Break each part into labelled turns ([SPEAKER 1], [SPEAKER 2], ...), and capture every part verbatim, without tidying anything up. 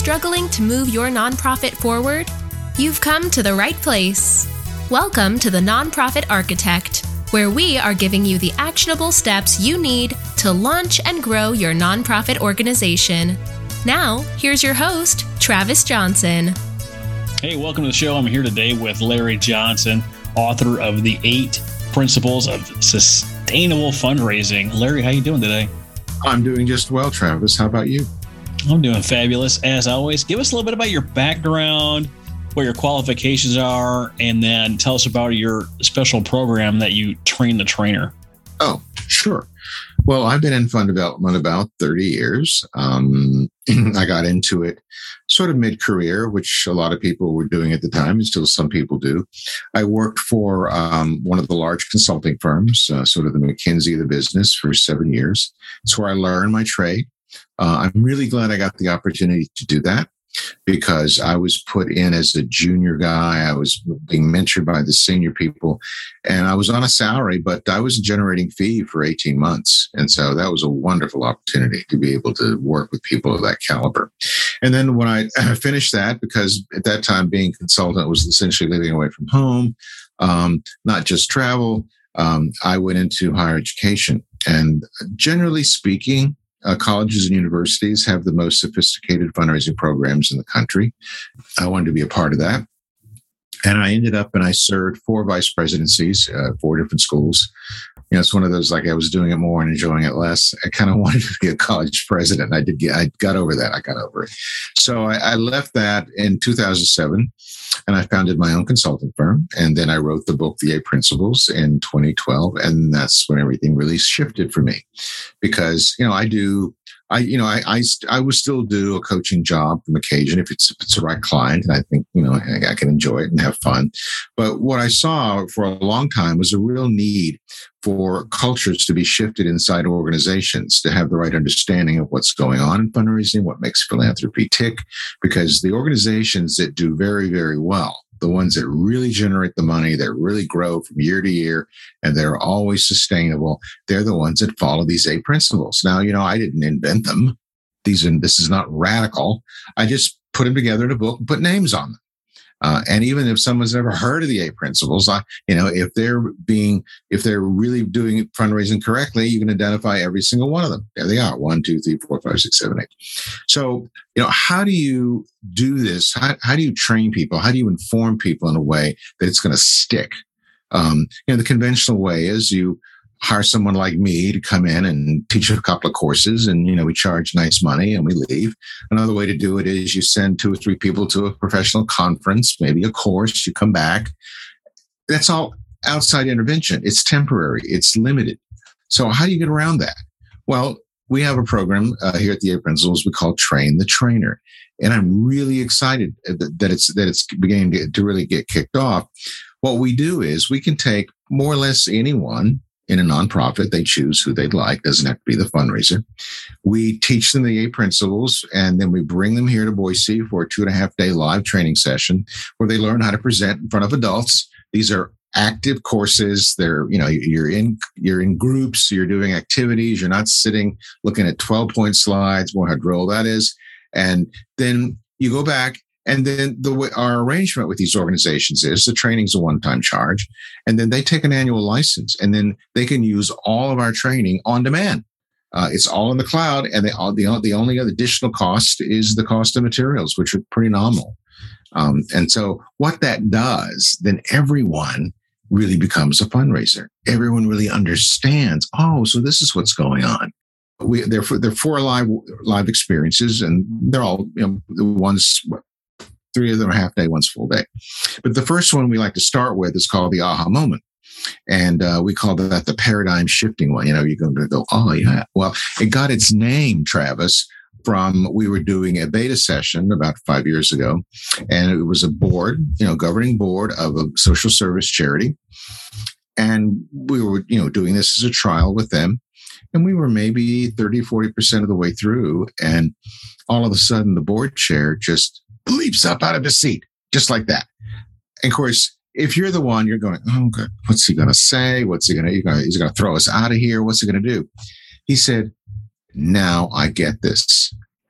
[SPEAKER 1] struggling to move your nonprofit forward? You've come to the right place. Welcome to the Nonprofit Architect, where we are giving you the actionable steps you need to launch and grow your nonprofit organization. Now, here's your host, Travis Johnson.
[SPEAKER 2] Hey, welcome to the show. I'm here today with Larry Johnson, author of The Eight Principles of Sustainable Fundraising. Larry, how you doing today?
[SPEAKER 3] I'm doing just well, Travis. How about you?
[SPEAKER 2] I'm doing fabulous, as always. Give us a little bit about your background, what your qualifications are, and then tell us about your special program that you train the trainer.
[SPEAKER 3] Oh, sure. Well, I've been in fund development about thirty years. Um, I got into it sort of mid-career, which a lot of people were doing at the time, and still some people do. I worked for um, one of the large consulting firms, uh, sort of the McKinsey of the business, for seven years. It's where I learned my trade. Uh, I'm really glad I got the opportunity to do that, because I was put in as a junior guy. I was being mentored by the senior people, and I was on a salary, but I was generating fee for eighteen months. And so that was a wonderful opportunity to be able to work with people of that caliber. And then when I finished that, because at that time being a consultant was essentially living away from home, um, not just travel, um, I went into higher education. And generally speaking, Uh, colleges and universities have the most sophisticated fundraising programs in the country. I wanted to be a part of that. And I ended up and I served four vice presidencies, uh, four different schools. You know, it's one of those, like, I was doing it more and enjoying it less. I kind of wanted to be a college president. I did get, I got over that. I got over it. So I, I left that in two thousand seven and I founded my own consulting firm. And then I wrote the book, The Eight Principles, in twenty twelve. And that's when everything really shifted for me, because, you know, I do, I, you know, I, I, I would still do a coaching job from occasion if it's, if it's the right client. And I think, you know, I, I can enjoy it and have fun. But what I saw for a long time was a real need for cultures to be shifted inside organizations, to have the right understanding of what's going on in fundraising, what makes philanthropy tick, because the organizations that do very, very well, the ones that really generate the money, that really grow from year to year, and they're always sustainable, they're the ones that follow these eight principles. Now, you know, I didn't invent them. These are, this is not radical. I just put them together in a book and put names on them. Uh, and even if someone's never heard of the eight principles, I, you know, if they're being, if they're really doing fundraising correctly, you can identify every single one of them. There they are. One, two, three, four, five, six, seven, eight. So, you know, how do you do this? How, how do you train people? How do you inform people in a way that it's going to stick? Um, you know, the conventional way is you hire someone like me to come in and teach a couple of courses, and, you know, we charge nice money and we leave. Another way to do it is you send two or three people to a professional conference, maybe a course, you come back. That's all outside intervention. It's temporary. It's limited. So how do you get around that? Well, we have a program uh, here at the Eight Principles we call Train the Trainer. And I'm really excited that it's, that it's beginning to, to really get kicked off. What we do is we can take more or less anyone in a nonprofit. They choose who they'd like. Doesn't have to be the fundraiser. We teach them the eight principles, and then we bring them here to Boise for a two and a half day live training session where they learn how to present in front of adults. These are active courses. They're, you know, you're in, you're in groups, you're doing activities. You're not sitting looking at twelve point slides, more how droll that is. And then you go back. And then the way our arrangement with these organizations is the training's a one-time charge, and then they take an annual license, and then they can use all of our training on demand. Uh, it's all in the cloud, and they all, the the only other additional cost is the cost of materials, which are pretty nominal. Um, and so, what that does, then everyone really becomes a fundraiser. Everyone really understands. Oh, so this is what's going on. We they're they're four live live experiences, and they're all, you know, the ones. Three of them are half day, one's full day. But the first one we like to start with is called the aha moment. And uh, we call that the paradigm shifting one. You know, you're going to go, oh, yeah. Well, it got its name, Travis, from, we were doing a beta session about five years ago. And it was a board, you know, governing board of a social service charity. And we were, you know, doing this as a trial with them. And we were maybe thirty, forty percent of the way through. And all of a sudden, the board chair just leaps up out of his seat, just like that. And of course, if you're the one, you're going, oh, God, what's he going to say? What's he going to, he's going to throw us out of here. What's he going to do? He said, now I get this.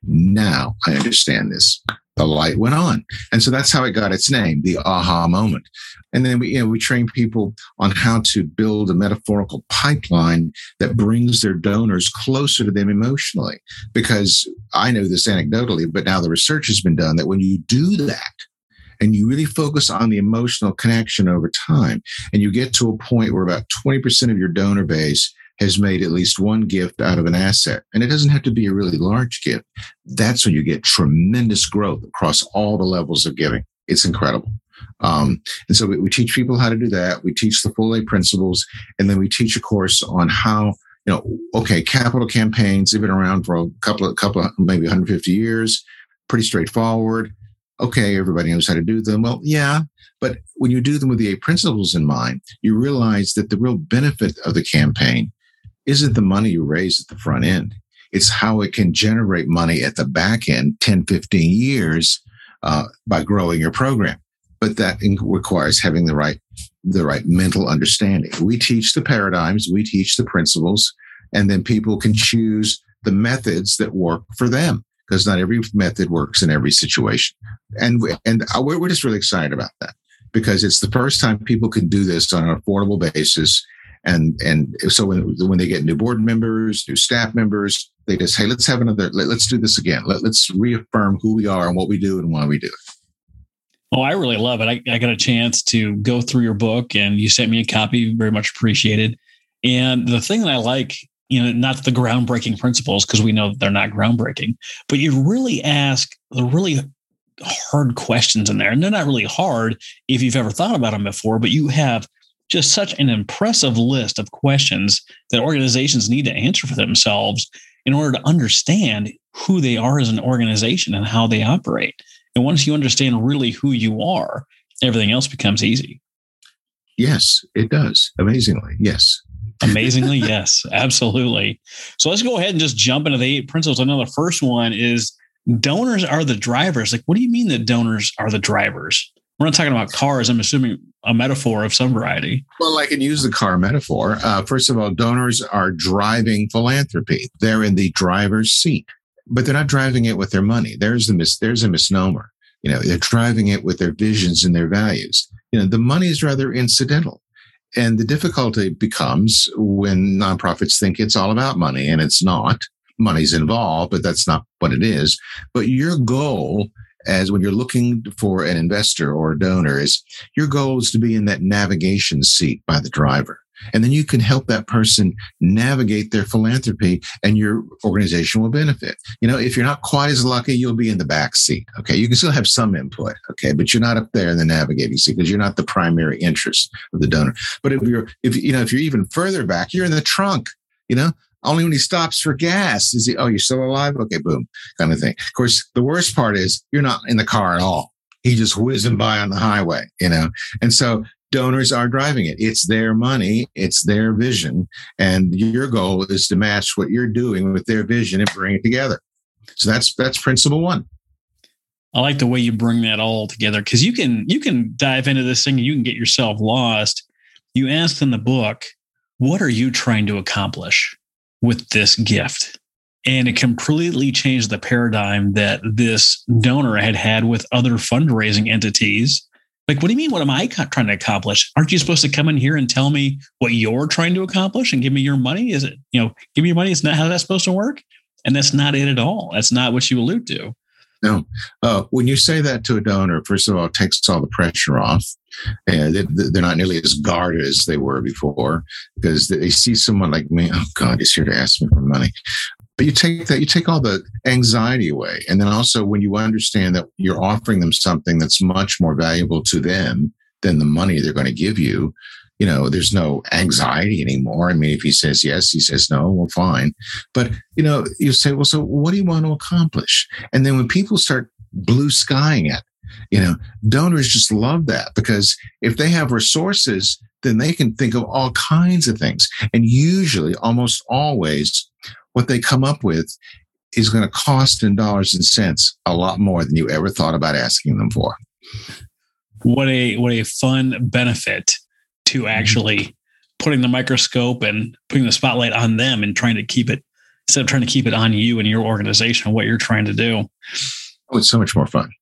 [SPEAKER 3] now I understand this. The light went on. And so that's how it got its name, the aha moment. And then we, you know, we train people on how to build a metaphorical pipeline that brings their donors closer to them emotionally. Because I know this anecdotally, but now the research has been done that when you do that, and you really focus on the emotional connection over time, and you get to a point where about twenty percent of your donor base has made at least one gift out of an asset. And it doesn't have to be a really large gift. That's when you get tremendous growth across all the levels of giving. It's incredible. Um, and so we, we teach people how to do that. We teach the full A principles, and then we teach a course on how, you know, okay, capital campaigns have been around for a couple of, couple of, maybe one hundred fifty years, pretty straightforward. Okay, everybody knows how to do them. Well, yeah, but when you do them with the eight principles in mind, you realize that the real benefit of the campaign isn't the money you raise at the front end. It's how it can generate money at the back end, ten, fifteen years uh, by growing your program. But that requires having the right, the right mental understanding. We teach the paradigms, we teach the principles, and then people can choose the methods that work for them, because not every method works in every situation. And, and we're, we're just really excited about that, because it's the first time people can do this on an affordable basis. And, and so when, when they get new board members, new staff members, they just, hey, let's have another, let, let's do this again. Let, let's reaffirm who we are and what we do and why we do it.
[SPEAKER 2] Oh, I really love it. I, I got a chance to go through your book, and you sent me a copy, very much appreciated. And the thing that I like, you know, not the groundbreaking principles, because we know they're not groundbreaking, but you really ask the really hard questions in there. And they're not really hard if you've ever thought about them before, but you have just such an impressive list of questions that organizations need to answer for themselves in order to understand who they are as an organization and how they operate. And once you understand really who you are, everything else becomes easy.
[SPEAKER 3] Yes, it does. Amazingly. Yes.
[SPEAKER 2] Amazingly. Yes, absolutely. So let's go ahead and just jump into the eight principles. I know the first one is donors are the drivers. Like, what do you mean that donors are the drivers? We're not talking about cars. I'm assuming a metaphor of some variety.
[SPEAKER 3] Well, I can use the car metaphor. Uh, first of all, donors are driving philanthropy. They're in the driver's seat, but they're not driving it with their money. There's the mis- there's a misnomer. You know, they're driving it with their visions and their values. You know, the money is rather incidental. And the difficulty becomes when nonprofits think it's all about money, and it's not. Money's involved, but that's not what it is. But your goal, as when you're looking for an investor or a donor, is your goal is to be in that navigation seat by the driver. And then you can help that person navigate their philanthropy, and your organization will benefit. You know, if you're not quite as lucky, you'll be in the back seat. Okay. You can still have some input. Okay. But you're not up there in the navigating seat because you're not the primary interest of the donor. But if you're, if you know, if you're even further back, you're in the trunk, you know, only when he stops for gas is he, oh, you're still alive? Okay. Boom. Kind of thing. Of course, the worst part is you're not in the car at all. He just whizzing by on the highway, you know? And so donors are driving it. It's their money. It's their vision. And your goal is to match what you're doing with their vision and bring it together. So that's, that's principle one.
[SPEAKER 2] I like the way you bring that all together, because you can, you can dive into this thing and you can get yourself lost. You asked in the book, what are you trying to accomplish with this gift? And it completely changed the paradigm that this donor had had with other fundraising entities. Like, what do you mean? What am I trying to accomplish? Aren't you supposed to come in here and tell me what you're trying to accomplish and give me your money? Is it, you know, give me your money? Is not how that's supposed to work. And that's not it at all. That's not what you allude to.
[SPEAKER 3] No. Uh, when you say that to a donor, first of all, it takes all the pressure off. And they, they're not nearly as guarded as they were before, because they see someone like me. Oh God, he's here to ask me for money. But you take that, you take all the anxiety away. And then also when you understand that you're offering them something that's much more valuable to them than the money they're going to give you, you know, there's no anxiety anymore. I mean, if he says yes, he says no, well, fine. But, you know, you say, well, so what do you want to accomplish? And then when people start blue skying it, you know, donors just love that, because if they have resources, then they can think of all kinds of things. And usually, almost always, what they come up with is going to cost in dollars and cents a lot more than you ever thought about asking them for.
[SPEAKER 2] What a what a fun benefit to actually putting the microscope and putting the spotlight on them and trying to keep it instead of trying to keep it on you and your organization and what you're trying to do.
[SPEAKER 3] Oh, it's so much more fun.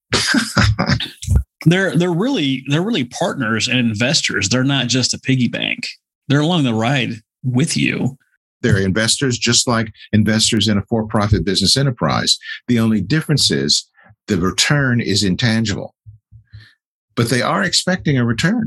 [SPEAKER 2] they're they're really they're really partners and investors. They're not just a piggy bank. They're along the ride with you.
[SPEAKER 3] They're investors, just like investors in a for-profit business enterprise. The only difference is the return is intangible, but they are expecting a return.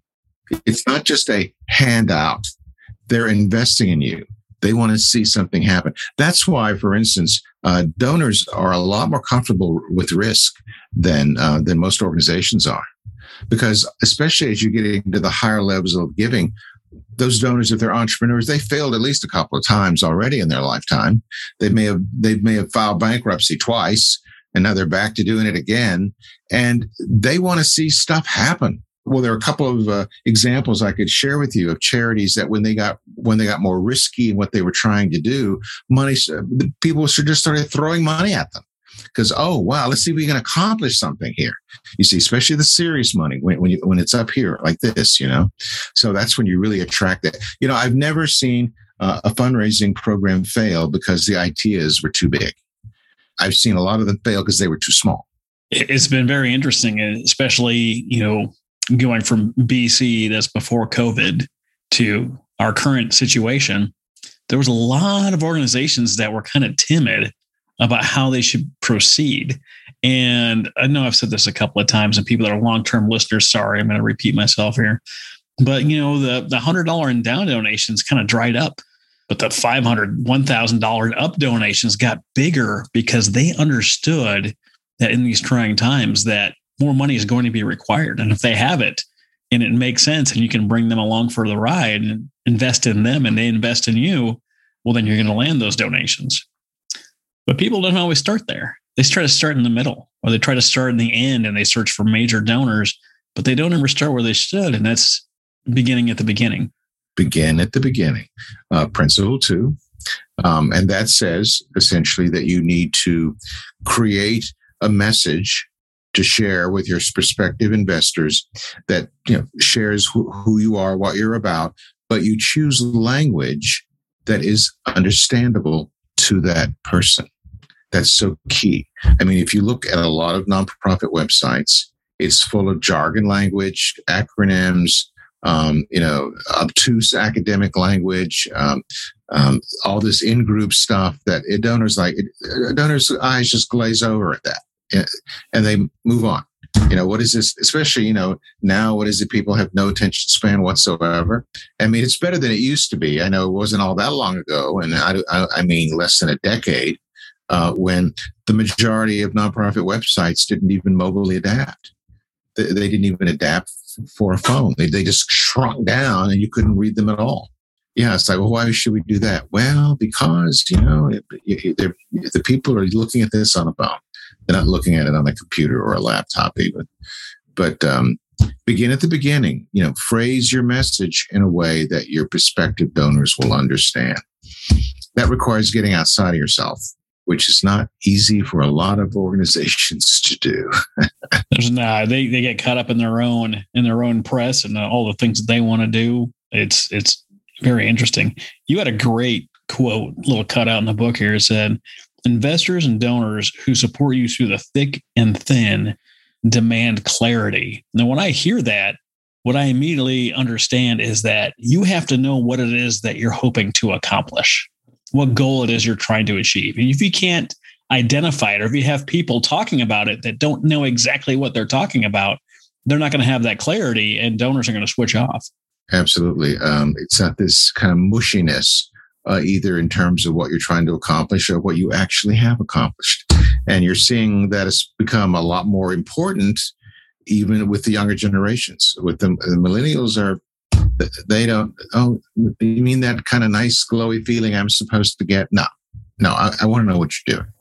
[SPEAKER 3] It's not just a handout. They're investing in you. They want to see something happen. That's why, for instance, uh, donors are a lot more comfortable with risk than uh, than most organizations are, because especially as you get into the higher levels of giving, those donors, if they're entrepreneurs, they failed at least a couple of times already in their lifetime. They may have they may have filed bankruptcy twice, and now they're back to doing it again, and they want to see stuff happen. Well, there are a couple of uh, examples I could share with you of charities that when they got when they got more risky in what they were trying to do, money uh, people just started throwing money at them because, oh wow, let's see if we can accomplish something here. You see, especially the serious money when when, you, when it's up here like this, you know. So that's when you really attract it. You know, I've never seen uh, a fundraising program fail because the ideas were too big. I've seen a lot of them fail because they were too small.
[SPEAKER 2] It's been very interesting, especially, you know, going from B C, that's before COVID, to our current situation. There was a lot of organizations that were kind of timid about how they should proceed. And I know I've said this a couple of times, and people that are long-term listeners, sorry, I'm going to repeat myself here. But, you know, the, the one hundred dollars and down donations kind of dried up. But the five hundred dollars, one thousand dollars up donations got bigger because they understood that in these trying times that more money is going to be required. And if they have it and it makes sense and you can bring them along for the ride and invest in them and they invest in you, well, then you're going to land those donations. But people don't always start there. They try to start in the middle, or they try to start in the end and they search for major donors, but they don't ever start where they should. And that's beginning at the beginning.
[SPEAKER 3] Begin at the beginning. Uh, principle two. Um, and that says essentially that you need to create a message to share with your prospective investors that, you know, shares who, who you are, what you're about, but you choose language that is understandable to that person. That's so key. I mean, if you look at a lot of nonprofit websites, it's full of jargon language, acronyms, um, you know, obtuse academic language, um, um, all this in-group stuff that it, donors like, it, donors' eyes just glaze over at that. And they move on. You know, what is this? Especially, you know, now what is it? People have no attention span whatsoever. I mean, it's better than it used to be. I know it wasn't all that long ago. And I, I, I mean, less than a decade uh, when the majority of nonprofit websites didn't even mobilely adapt. They, they didn't even adapt for a phone. They, they just shrunk down and you couldn't read them at all. Yeah, it's like, well, why should we do that? Well, because, you know, it, it, the people are looking at this on a phone. They're not looking at it on a computer or a laptop even. But um, begin at the beginning. You know, phrase your message in a way that your prospective donors will understand. That requires getting outside of yourself, which is not easy for a lot of organizations to do.
[SPEAKER 2] There's not. They they get caught up in their own in their own press and all the things that they want to do. It's it's very interesting. You had a great quote, little cutout in the book here. It said, investors and donors who support you through the thick and thin demand clarity. Now, when I hear that, what I immediately understand is that you have to know what it is that you're hoping to accomplish, what goal it is you're trying to achieve. And if you can't identify it, or if you have people talking about it that don't know exactly what they're talking about, they're not going to have that clarity and donors are going to switch off.
[SPEAKER 3] Absolutely. Um, it's not this kind of mushiness. Uh, either in terms of what you're trying to accomplish or what you actually have accomplished. And you're seeing that it's become a lot more important even with the younger generations. With the, the millennials are, they don't, oh, you mean that kind of nice, glowy feeling I'm supposed to get? No, no, I, I want to know what you're doing.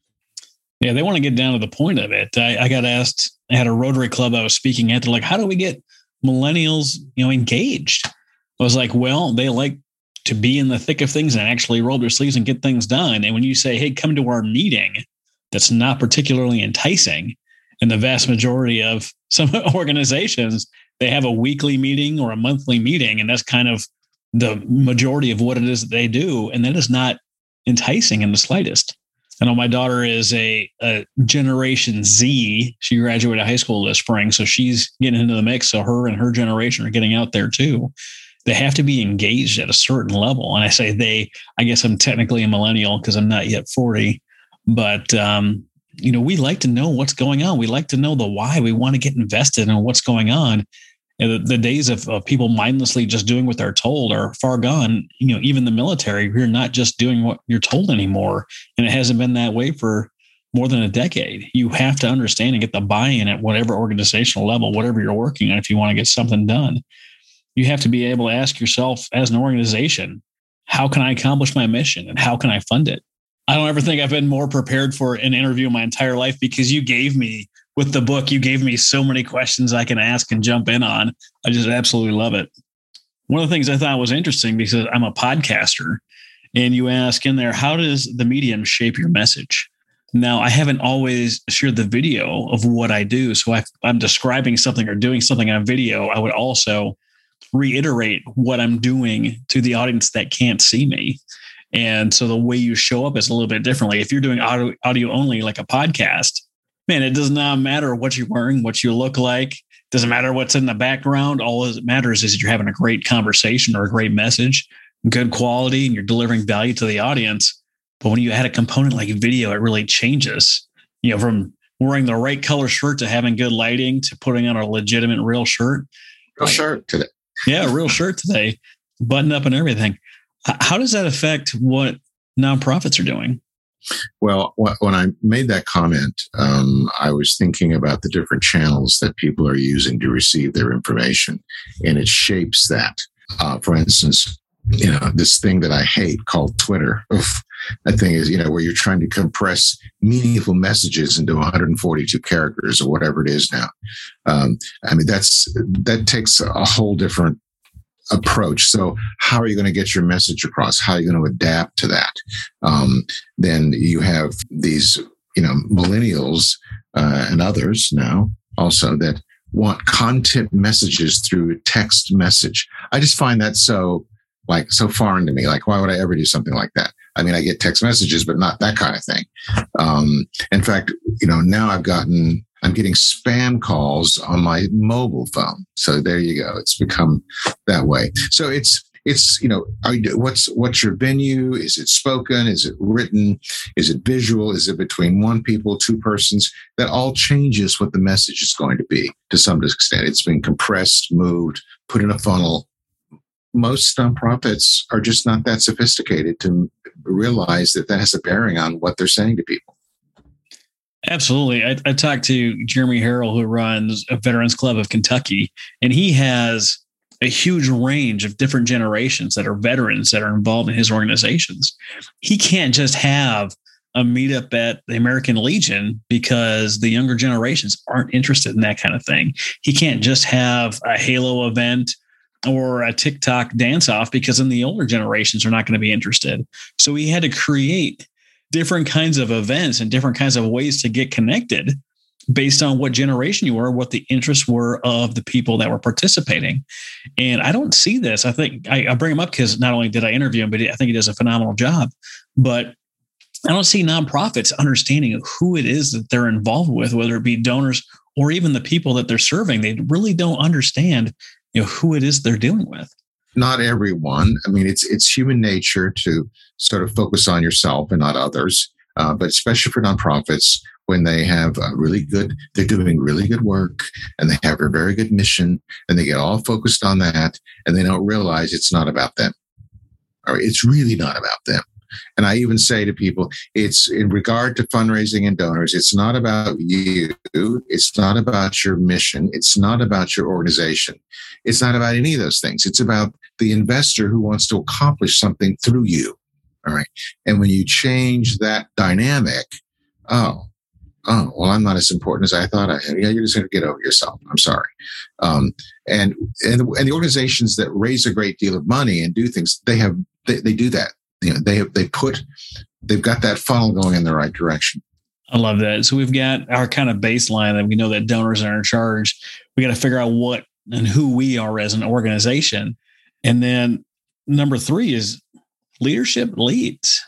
[SPEAKER 2] Yeah, they want to get down to the point of it. I, I got asked, I had a Rotary Club I was speaking at, they're like, how do we get millennials, you know, engaged? I was like, well, they like to be in the thick of things and actually roll their sleeves and get things done. And when you say, hey, come to our meeting, that's not particularly enticing. And the vast majority of some organizations, they have a weekly meeting or a monthly meeting. And that's kind of the majority of what it is that they do. And that is not enticing in the slightest. I know my daughter is a, a Generation Z. She graduated high school this spring, so she's getting into the mix. So her and her generation are getting out there too. They have to be engaged at a certain level. And I say they, I guess I'm technically a millennial because I'm not yet forty, but um, you know, we like to know what's going on. We like to know the why. We want to get invested in what's going on. And the, the days of, of people mindlessly just doing what they're told are far gone. You know, even the military, you're not just doing what you're told anymore. And it hasn't been that way for more than a decade. You have to understand and get the buy-in at whatever organizational level, whatever you're working on, if you want to get something done. You have to be able to ask yourself as an organization, how can I accomplish my mission and how can I fund it? I don't ever think I've been more prepared for an interview in my entire life because you gave me, with the book, you gave me so many questions I can ask and jump in on. I just absolutely love it. One of the things I thought was interesting because I'm a podcaster and you ask in there, how does the medium shape your message? Now, I haven't always shared the video of what I do. So if I'm describing something or doing something on video, I would also reiterate what I'm doing to the audience that can't see me. And so the way you show up is a little bit differently. If you're doing audio, audio only, like a podcast, man, it does not matter what you're wearing, what you look like. Doesn't matter what's in the background. All that matters is that you're having a great conversation or a great message, good quality, and you're delivering value to the audience. But when you add a component like video, it really changes. You know, from wearing the right color shirt to having good lighting to putting on a legitimate real shirt.
[SPEAKER 3] Real shirt today.
[SPEAKER 2] Yeah, real shirt today, button up and everything. How does that affect what nonprofits are doing?
[SPEAKER 3] Well, when I made that comment, um, I was thinking about the different channels that people are using to receive their information, and it shapes that. Uh, for instance, you know, this thing that I hate called Twitter. Oof, that thing is, you know, where you're trying to compress meaningful messages into one hundred forty-two characters or whatever it is now. Um, I mean, that's that takes a whole different approach. So how are you going to get your message across? How are you going to adapt to that? Um, then you have these, you know, millennials uh, and others now also that want content messages through text message. I just find that so like so foreign to me. Like, why would I ever do something like that? I mean, I get text messages, but not that kind of thing. Um, in fact, you know, now I've gotten, I'm getting spam calls on my mobile phone. So there you go. It's become that way. So it's, it's, you know, are you, what's, what's your venue? Is it spoken? Is it written? Is it visual? Is it between one people, two persons? That all changes what the message is going to be to some extent. It's been compressed, moved, put in a funnel. Most nonprofits are just not that sophisticated to realize that that has a bearing on what they're saying to people.
[SPEAKER 2] Absolutely. I, I talked to Jeremy Harrell, who runs a Veterans Club of Kentucky, and he has a huge range of different generations that are veterans that are involved in his organizations. He can't just have a meetup at the American Legion because the younger generations aren't interested in that kind of thing. He can't just have a Halo event or a TikTok dance-off because then the older generations are not going to be interested. So he had to create different kinds of events and different kinds of ways to get connected based on what generation you were, what the interests were of the people that were participating. And I don't see this. I think I, I bring him up because not only did I interview him, but I think he does a phenomenal job. But I don't see nonprofits understanding who it is that they're involved with, whether it be donors or even the people that they're serving. They really don't understand, you know, who it is they're dealing with.
[SPEAKER 3] Not everyone. I mean, it's it's human nature to sort of focus on yourself and not others. Uh, but especially for nonprofits, when they have a really good, they're doing really good work and they have a very good mission and they get all focused on that and they don't realize it's not about them. Or it's really not about them. And I even say to people, it's in regard to fundraising and donors, it's not about you. It's not about your mission. It's not about your organization. It's not about any of those things. It's about the investor who wants to accomplish something through you. All right. And when you change that dynamic, oh, oh, well, I'm not as important as I thought I am. Yeah, you're just going to get over yourself. I'm sorry. Um, and, and, and the organizations that raise a great deal of money and do things, they have, they, they do that. You know, they have, they put, they've got that funnel going in the right direction.
[SPEAKER 2] I love that. So we've got our kind of baseline that we know that donors are in charge. We got to figure out what and who we are as an organization. And then number three is leadership leads.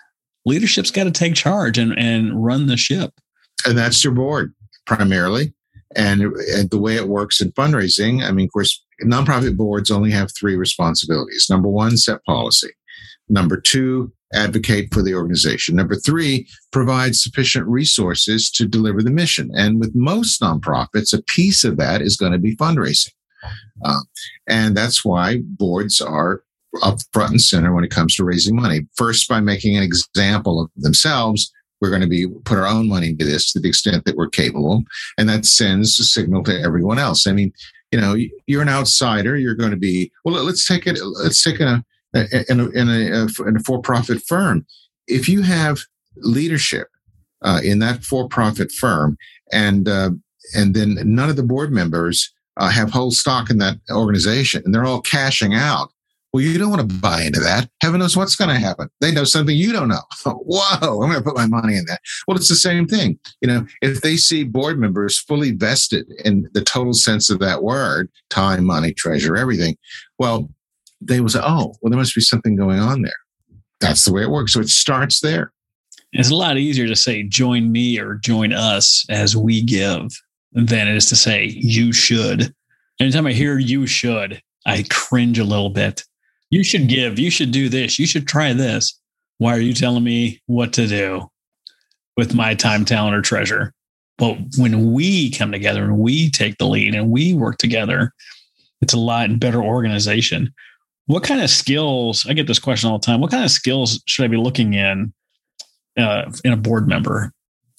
[SPEAKER 2] leadership's got to take charge and, and run the ship.
[SPEAKER 3] And that's your board primarily. And, and the way it works in fundraising, I mean, of course, nonprofit boards only have three responsibilities. Number one, set policy. Number two, advocate for the organization. Number three, provide sufficient resources to deliver the mission. And with most nonprofits, a piece of that is going to be fundraising. Uh, and that's why boards are up front and center when it comes to raising money. First, by making an example of themselves. We're going to be put our own money into this to the extent that we're capable. And that sends a signal to everyone else. I mean, you know, you're an outsider. You're going to be, well, let's take it, let's take a, in a, in a, in a for-profit firm. If you have leadership uh, in that for-profit firm and, uh, and then none of the board members uh, have whole stock in that organization and they're all cashing out, well, you don't want to buy into that. Heaven knows what's going to happen. They know something you don't know. Whoa, I'm going to put my money in that. Well, it's the same thing. You know, if they see board members fully vested in the total sense of that word, time, money, treasure, everything, well, they will say, oh, well, there must be something going on there. That's the way it works. So it starts there.
[SPEAKER 2] It's a lot easier to say, join me or join us as we give than it is to say, you should. Anytime I hear you should, I cringe a little bit. You should give. You should do this. You should try this. Why are you telling me what to do with my time, talent, or treasure? But when we come together and we take the lead and we work together, it's a lot better organization. What kind of skills, I get this question all the time, what kind of skills should I be looking in uh, in a board member?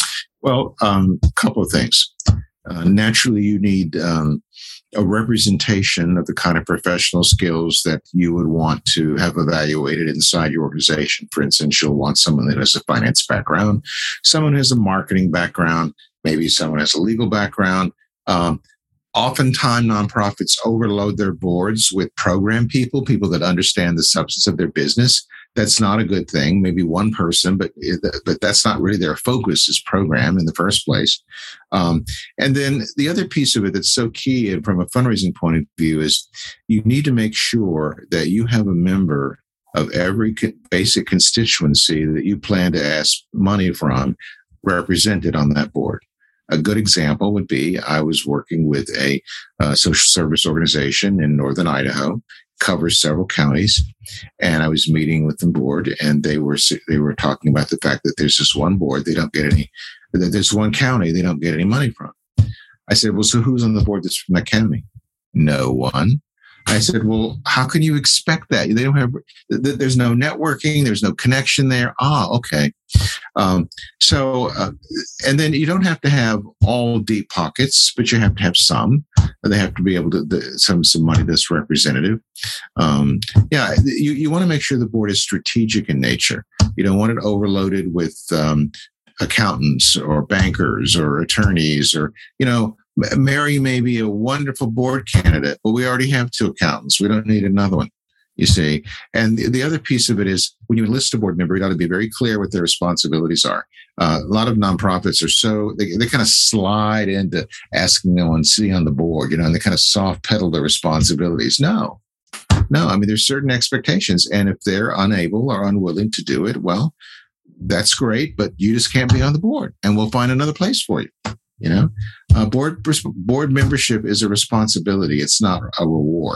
[SPEAKER 3] Well, um, a couple of things. Uh, naturally, you need um, a representation of the kind of professional skills that you would want to have evaluated inside your organization. For instance, you'll want someone that has a finance background, someone who has a marketing background, maybe someone has a legal background. Um, Oftentimes, nonprofits overload their boards with program people, people that understand the substance of their business. That's not a good thing. Maybe one person, but but that's not really their focus is program in the first place. Um, and then the other piece of it that's so key and from a fundraising point of view is you need to make sure that you have a member of every basic constituency that you plan to ask money from represented on that board. A good example would be I was working with a uh, social service organization in northern Idaho, covers several counties, and I was meeting with the board, and they were they were talking about the fact that there's this one board they don't get any, that there's one county they don't get any money from. I said, well, so who's on the board that's from that county? No one. I said, well, how can you expect that? They don't have, there's no networking, there's no connection there. Ah, okay. Um, so, uh, and then you don't have to have all deep pockets, but you have to have some. They have to be able to, the, some, some money that's representative. Um, yeah, you, you want to make sure the board is strategic in nature. You don't want it overloaded with, um, accountants or bankers or attorneys or, you know, Mary may be a wonderful board candidate, but we already have two accountants. We don't need another one, you see. And the, the other piece of it is when you enlist a board member, you ought to be very clear what their responsibilities are. Uh, a lot of nonprofits are so, they, they kind of slide into asking no one sitting on the board, you know, and they kind of soft pedal their responsibilities. No, no. I mean, there's certain expectations. And if they're unable or unwilling to do it, well, that's great, but you just can't be on the board and we'll find another place for you. You know, uh, board board membership is a responsibility. It's not a reward.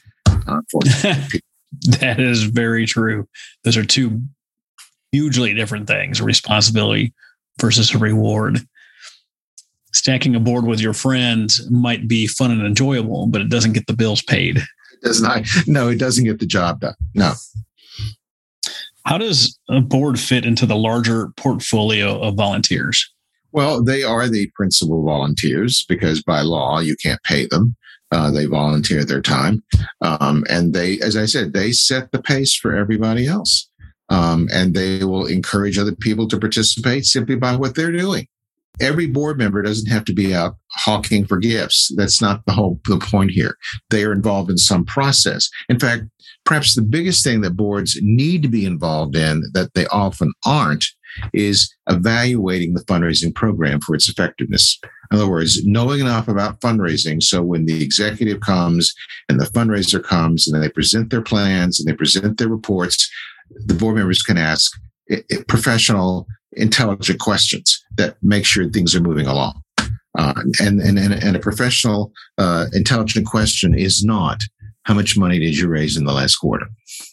[SPEAKER 2] That is very true. Those are two hugely different things: a responsibility versus a reward. Stacking a board with your friends might be fun and enjoyable, but it doesn't get the bills paid.
[SPEAKER 3] It does not. No, it doesn't get the job done. No.
[SPEAKER 2] How does a board fit into the larger portfolio of volunteers?
[SPEAKER 3] Well, they are the principal volunteers because by law, you can't pay them. Uh, they volunteer their time. Um, and they, as I said, they set the pace for everybody else. Um, and they will encourage other people to participate simply by what they're doing. Every board member doesn't have to be out hawking for gifts. That's not the whole the point here. They are involved in some process. In fact, perhaps the biggest thing that boards need to be involved in that they often aren't is evaluating the fundraising program for its effectiveness. In other words, knowing enough about fundraising so when the executive comes and the fundraiser comes and they present their plans and they present their reports, the board members can ask, it, it, professional, intelligent questions that make sure things are moving along. Uh, and, and, and a professional, uh, intelligent question is not, how much money did you raise in the last quarter?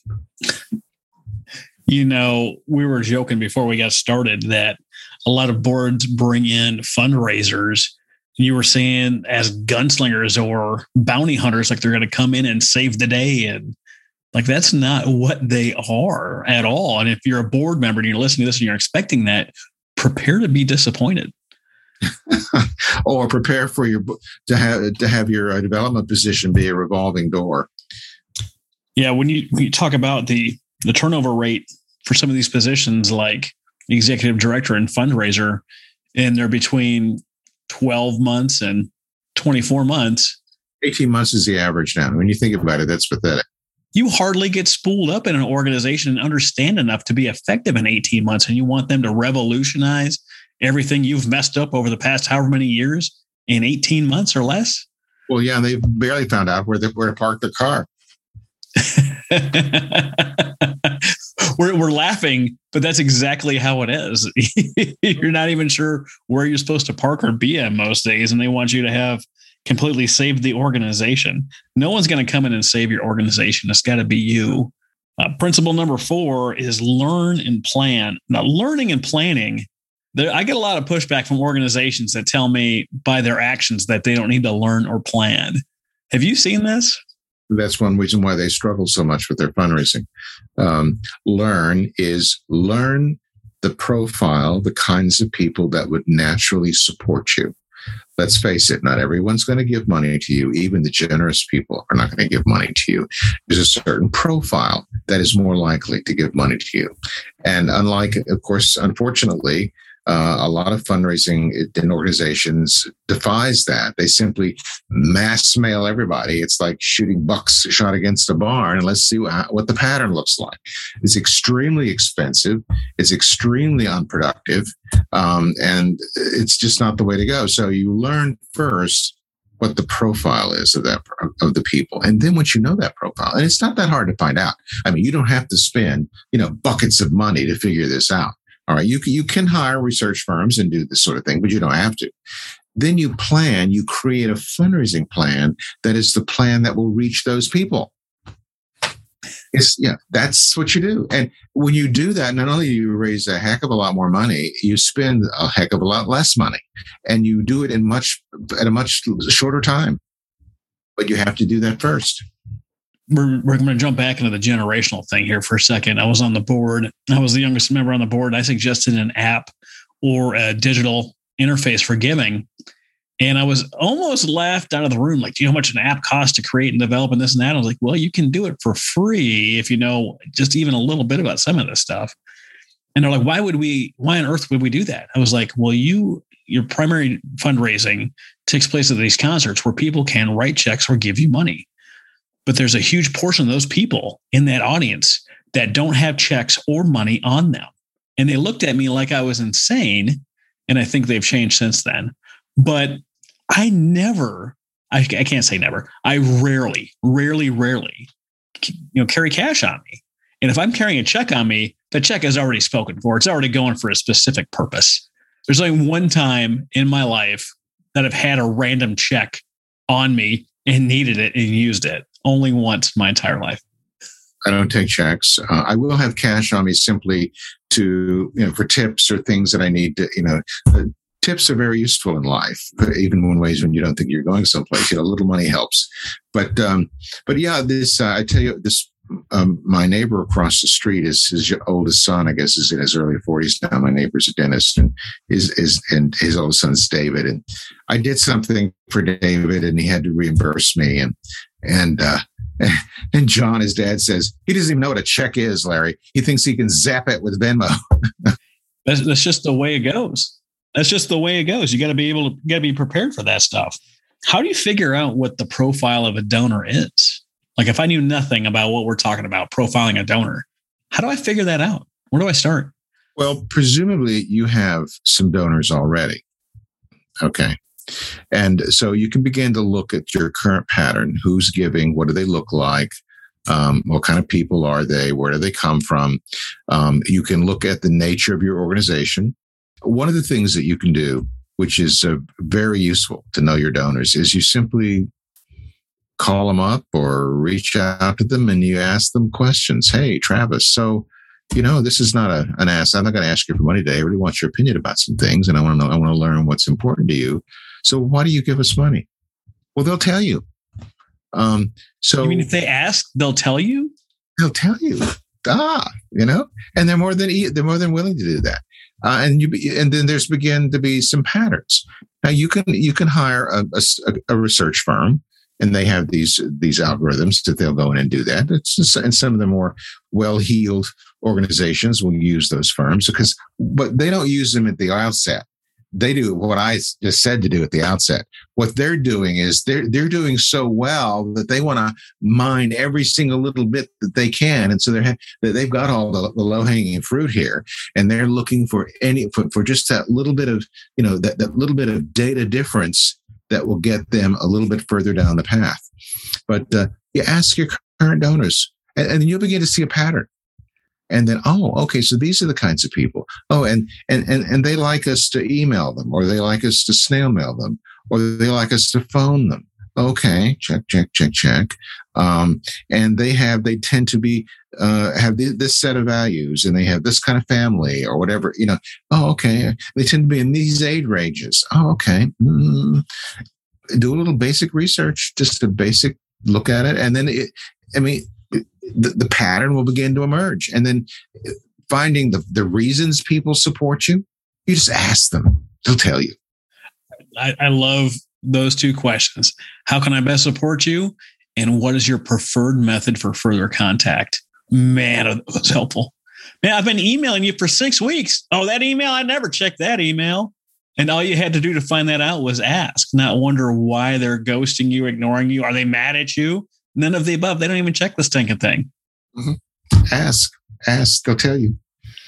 [SPEAKER 2] You know, we were joking before we got started that a lot of boards bring in fundraisers. You were saying as gunslingers or bounty hunters, like they're going to come in and save the day. And like, that's not what they are at all. And if you're a board member and you're listening to this and you're expecting that, prepare to be disappointed.
[SPEAKER 3] Or prepare for your to have to have your uh, development position be a revolving door.
[SPEAKER 2] Yeah, when you, when you talk about the the turnover rate for some of these positions, like executive director and fundraiser, and they're between twelve months and twenty-four months.
[SPEAKER 3] eighteen months is the average now. When you think about it, that's pathetic.
[SPEAKER 2] You hardly get spooled up in an organization and understand enough to be effective in eighteen months, and you want them to revolutionize everything you've messed up over the past however many years in eighteen months or less?
[SPEAKER 3] Well, yeah, they've barely found out where they where to park their car.
[SPEAKER 2] we're we're laughing, but that's exactly how it is. You're not even sure where you're supposed to park or be at most days, and they want you to have completely saved the organization. No one's going to come in and save your organization. It's got to be you. Uh, principle number four is learn and plan. Now, learning and planning, there, I get a lot of pushback from organizations that tell me by their actions that they don't need to learn or plan. Have you seen this?
[SPEAKER 3] That's one reason why they struggle so much with their fundraising. Um, learn is learn the profile, the kinds of people that would naturally support you. Let's face it, not everyone's going to give money to you. Even the generous people are not going to give money to you. There's a certain profile that is more likely to give money to you. And unlike, of course, unfortunately, Uh, a lot of fundraising in organizations defies that. They simply mass mail everybody. It's like shooting bucks shot against a barn, and let's see what, what the pattern looks like. It's extremely expensive. It's extremely unproductive. Um, and it's just not the way to go. So you learn first what the profile is of that, of the people. And then once you know that profile, and it's not that hard to find out. I mean, you don't have to spend, you know, buckets of money to figure this out. All right, you can, you can hire research firms and do this sort of thing, but you don't have to. Then you plan, you create a fundraising plan that is the plan that will reach those people. It's, yeah, that's what you do. And when you do that, not only do you raise a heck of a lot more money, you spend a heck of a lot less money, and you do it in much at a much shorter time. But you have to do that first.
[SPEAKER 2] We're, we're going to jump back into the generational thing here for a second. I was on the board. I was the youngest member on the board. I suggested an app or a digital interface for giving. And I was almost laughed out of the room. Like, do you know how much an app costs to create and develop and this and that? I was like, well, you can do it for free if you know just even a little bit about some of this stuff. And they're like, why would we, why on earth would we do that? I was like, well, you, your primary fundraising takes place at these concerts where people can write checks or give you money. But there's a huge portion of those people in that audience that don't have checks or money on them. And they looked at me like I was insane. And I think they've changed since then. But I never, I, I can't say never, I rarely, rarely, rarely, you know, carry cash on me. And if I'm carrying a check on me, the check is already spoken for. It's already going for a specific purpose. There's only one time in my life that I've had a random check on me and needed it and used it. Only once my entire life.
[SPEAKER 3] I don't take checks. Uh, I will have cash on me simply to, you know, for tips or things that I need to, you know, uh, tips are very useful in life, even in ways when you don't think you're going someplace. You know, a little money helps. But, um, but yeah, this, uh, I tell you, this, um, my neighbor across the street is his oldest son, I guess, is in his early forties now. My neighbor's a dentist, and his, his, and his oldest son's David. And I did something for David, and he had to reimburse me. And, And uh, and John, his dad, says he doesn't even know what a check is, Larry. He thinks he can zap it with Venmo.
[SPEAKER 2] that's, that's just the way it goes. That's just the way it goes. You got to be able to got to be prepared for that stuff. How do you figure out what the profile of a donor is? Like, if I knew nothing about what we're talking about, profiling a donor, how do I figure that out? Where do I start?
[SPEAKER 3] Well, presumably you have some donors already. Okay. And so you can begin to look at your current pattern. Who's giving? What do they look like? Um, what kind of people are they? Where do they come from? Um, you can look at the nature of your organization. One of the things that you can do, which is uh, very useful to know your donors, is you simply call them up or reach out to them and you ask them questions. Hey, Travis, so, you know, this is not a, an ask. I'm not going to ask you for money today. I really want your opinion about some things. And I want to know, I want to learn what's important to you. So why do you give us money? Well, they'll tell you. Um, so
[SPEAKER 2] you mean if they ask, they'll tell you?
[SPEAKER 3] They'll tell you. Ah, you know, and they're more than, they're more than willing to do that. Uh, and you, and then there's begin to be some patterns. Now you can, you can hire a, a, a research firm, and they have these these algorithms that they'll go in and do that. It's just, and some of the more well-heeled organizations will use those firms because, but they don't use them at the outset. They do what I just said to do at the outset. What they're doing is they're they're doing so well that they want to mine every single little bit that they can, and so they're they've got all the, the low-hanging fruit here, and they're looking for any for, for just that little bit of you know that that little bit of data difference that will get them a little bit further down the path. But uh, you ask your current donors, and, and then you'll begin to see a pattern. And then, oh, okay, so these are the kinds of people. Oh, and and and and they like us to email them, or they like us to snail mail them, or they like us to phone them. Okay, check, check, check, check. Um, and they have, they tend to be, uh, have th- this set of values, and they have this kind of family or whatever, you know. Oh, okay. They tend to be in these age ranges. Oh, okay. Mm. Do a little basic research, just a basic look at it. And then, it, I mean, it, the, the pattern will begin to emerge. And then finding the, the reasons people support you, you just ask them. They'll tell you.
[SPEAKER 2] I, I love those two questions. How can I best support you? And what is your preferred method for further contact? Man, that's helpful. Man, I've been emailing you for six weeks. Oh, that email? I never checked that email. And all you had to do to find that out was ask, not wonder why they're ghosting you, ignoring you. Are they mad at you? None of the above. They don't even check the stinking thing.
[SPEAKER 3] Mm-hmm. Ask, ask. They'll tell you.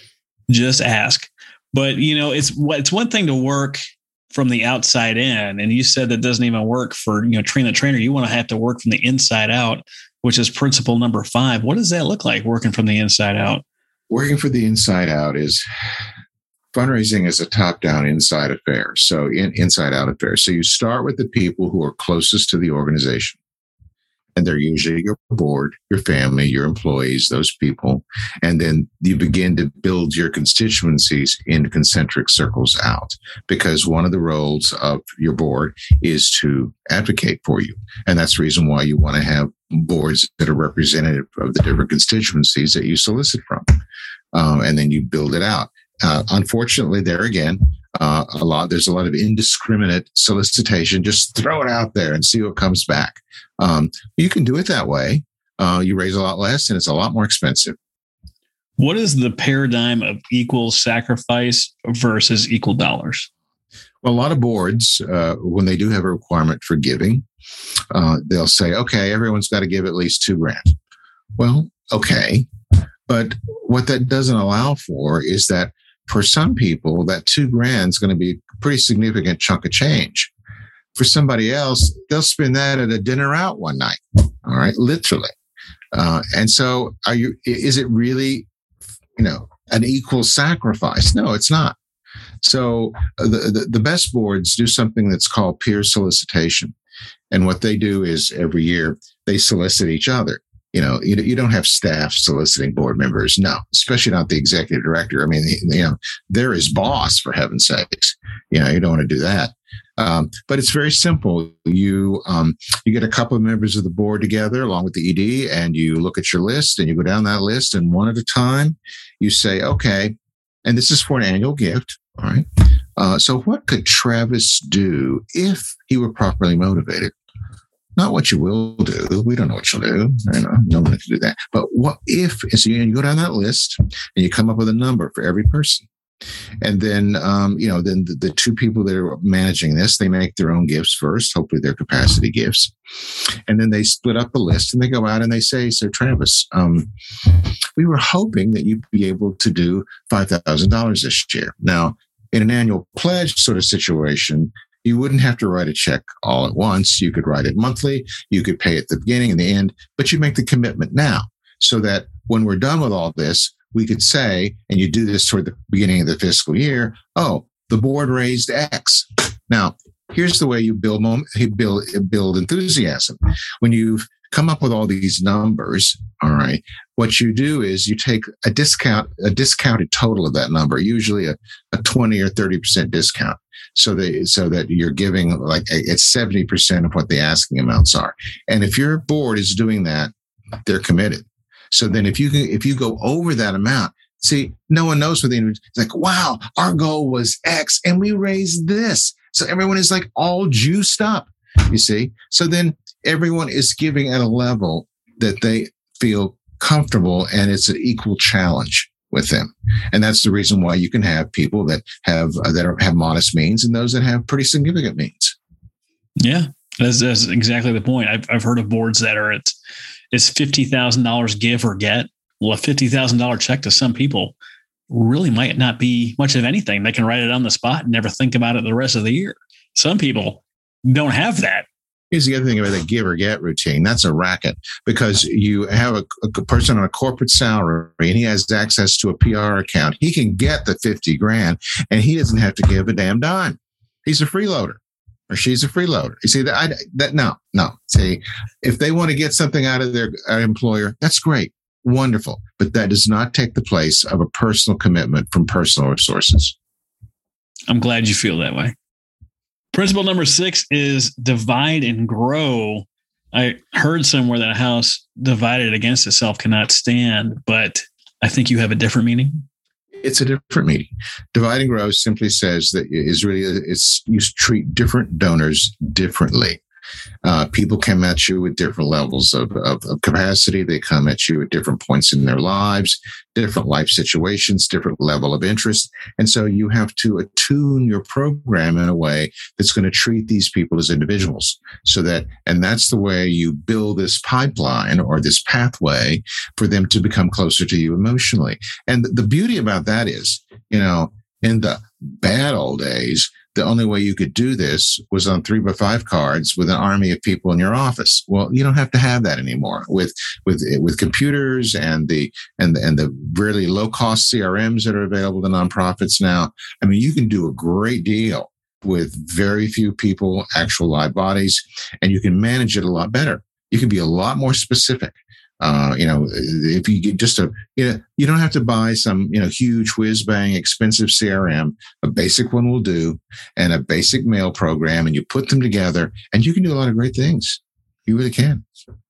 [SPEAKER 2] Just ask. But, you know, it's it's one thing to work from the outside in. And you said that doesn't even work for, you know, train the trainer. You want to have to work from the inside out, which is principle number five. What does that look like, working from the inside out?
[SPEAKER 3] Working for the inside out is fundraising is a top-down inside affair. So in, inside out affair. So you start with the people who are closest to the organization. And they're usually your board, your family, your employees, those people. And then you begin to build your constituencies in concentric circles out, because one of the roles of your board is to advocate for you. And that's the reason why you want to have boards that are representative of the different constituencies that you solicit from. Um, and then you build it out. Uh, unfortunately, there again, uh, a lot, there's a lot of indiscriminate solicitation. Just throw it out there and see what comes back. Um, you can do it that way. Uh, you raise a lot less and it's a lot more expensive.
[SPEAKER 2] What is the paradigm of equal sacrifice versus equal dollars?
[SPEAKER 3] Well, a lot of boards, uh, when they do have a requirement for giving, uh, they'll say, okay, everyone's got to give at least two grand. Well, okay. But what that doesn't allow for is that for some people, that two grand is going to be a pretty significant chunk of change. For somebody else, they'll spend that at a dinner out one night. All right, literally. Uh, and so, are you? Is it really, you know, an equal sacrifice? No, it's not. So, uh, the, the the best boards do something that's called peer solicitation, and what they do is every year they solicit each other. You know, you, you don't have staff soliciting board members. No, especially not the executive director. I mean, you know, they're his boss, for heaven's sakes. You know, you don't want to do that. Um, but it's very simple. You um, you get a couple of members of the board together along with the E D, and you look at your list and you go down that list, and one at a time, you say, okay, and this is for an annual gift. All right. Uh, so what could Travis do if he were properly motivated? Not what you will do. We don't know what you'll do. I know, no one can do that. But what if, so you go down that list and you come up with a number for every person. And then, um, you know, then the, the two people that are managing this, they make their own gifts first, hopefully their capacity gifts. And then they split up the list and they go out and they say, so Travis, um, we were hoping that you'd be able to do five thousand dollars this year. Now, in an annual pledge sort of situation, You wouldn't have to write a check all at once. You could write it monthly. You could pay at the beginning and the end, but you make the commitment now so that when we're done with all this, we could say, and you do this toward the beginning of the fiscal year, oh, the board raised X. Now, here's the way you build mom- build build enthusiasm. When you've come up with all these numbers, all right, what you do is you take a discount, a discounted total of that number, usually a, a twenty or thirty percent discount. So that, so that you're giving like it's seventy percent of what the asking amounts are. And if your board is doing that, they're committed. So then if you can, if you go over that amount, see, no one knows what the, it's like, wow, our goal was X and we raised this. So everyone is like all juiced up, you see? So then everyone is giving at a level that they feel comfortable and it's an equal challenge with them. And that's the reason why you can have people that have, uh, that are, have modest means and those that have pretty significant means.
[SPEAKER 2] Yeah, that's, that's exactly the point. I've, I've heard of boards that are at, it's fifty thousand dollars give or get. Well, a fifty thousand dollars check to some people really might not be much of anything. They can write it on the spot and never think about it the rest of the year. Some people don't have that.
[SPEAKER 3] Here's the other thing about the give or get routine. That's a racket because you have a, a person on a corporate salary and he has access to a P R account. He can get the fifty grand and he doesn't have to give a damn dime. He's a freeloader or she's a freeloader. You see that? I, that no, no. See, if they want to get something out of their uh, employer, that's great. Wonderful. But that does not take the place of a personal commitment from personal resources.
[SPEAKER 2] I'm glad you feel that way. Principle number six is divide and grow. I heard somewhere that a house divided against itself cannot stand, but I think you have a different meaning.
[SPEAKER 3] It's a different meaning. Divide and grow simply says that is really, it's you treat different donors differently. Uh, people come at you with different levels of, of, of capacity. They come at you at different points in their lives, different life situations, different level of interest. And so you have to attune your program in a way that's going to treat these people as individuals so that, and that's the way you build this pipeline or this pathway for them to become closer to you emotionally. And the beauty about that is, you know, in the bad old days, the only way you could do this was on three by five cards with an army of people in your office. Well, you don't have to have that anymore with, with, with computers and the, and the, and the really low cost C R Ms that are available to nonprofits now. I mean, you can do a great deal with very few people, actual live bodies, and you can manage it a lot better. You can be a lot more specific. Uh, you know, if you get just a, you know, you don't have to buy some, you know, huge whiz bang expensive C R M. A basic one will do, and a basic mail program, and you put them together, and you can do a lot of great things. You really can.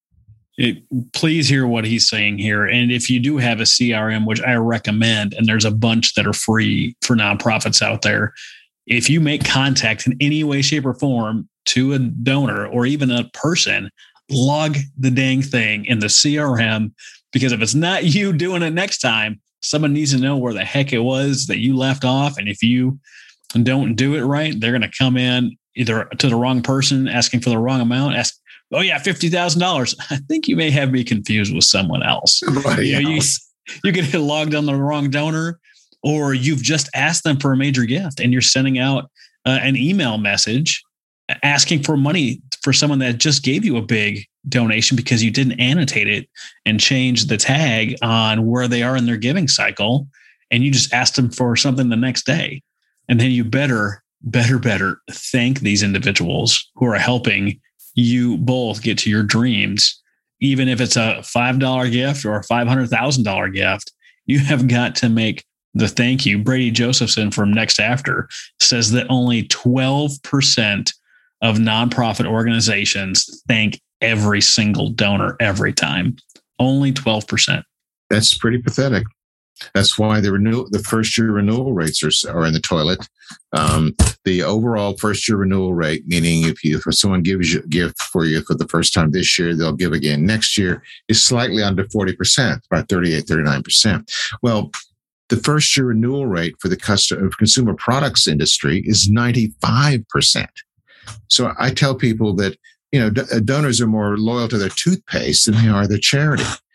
[SPEAKER 2] It, please hear what he's saying here. And if you do have a C R M, which I recommend, and there's a bunch that are free for nonprofits out there, if you make contact in any way, shape, or form to a donor or even a person, log the dang thing in the C R M, because if it's not you doing it next time, someone needs to know where the heck it was that you left off. And if you don't do it right, they're going to come in either to the wrong person asking for the wrong amount. Ask, oh yeah, fifty thousand dollars. I think you may have me confused with someone else. You, know, you, you could hit logged on the wrong donor, or you've just asked them for a major gift and you're sending out uh, an email message asking for money for someone that just gave you a big donation because you didn't annotate it and change the tag on where they are in their giving cycle. And you just asked them for something the next day. And then you better, better, better thank these individuals who are helping you both get to your dreams. Even if it's a five dollar gift or a five hundred thousand dollars gift, you have got to make the thank you. Brady Josephson from Next After says that only twelve percent of nonprofit organizations thank every single donor every time. Only twelve percent. That's
[SPEAKER 3] pretty pathetic. That's why the renewal, the first year renewal rates are, are in the toilet. Um, the overall first year renewal rate, meaning if you, if someone gives you a gift for you for the first time this year, they'll give again next year, is slightly under forty percent, about thirty-eight, thirty-nine percent. Well, the first year renewal rate for the customer, consumer products industry is ninety-five percent. So I tell people that, you know, d- donors are more loyal to their toothpaste than they are their charity.